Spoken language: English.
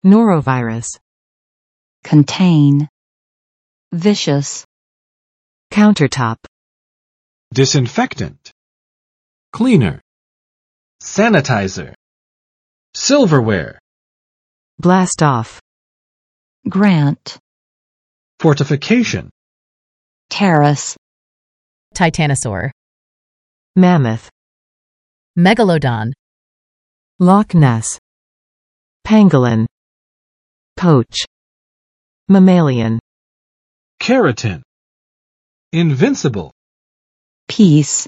Norovirus. contain, vicious, Countertop. disinfectant, cleaner, sanitizer, silverware, Blast off. grant, fortification, terrace, Titanosaur, Mammoth. Megalodon, Loch Ness. Pangolin. Poach. Mammalian. keratin, invincible, peace,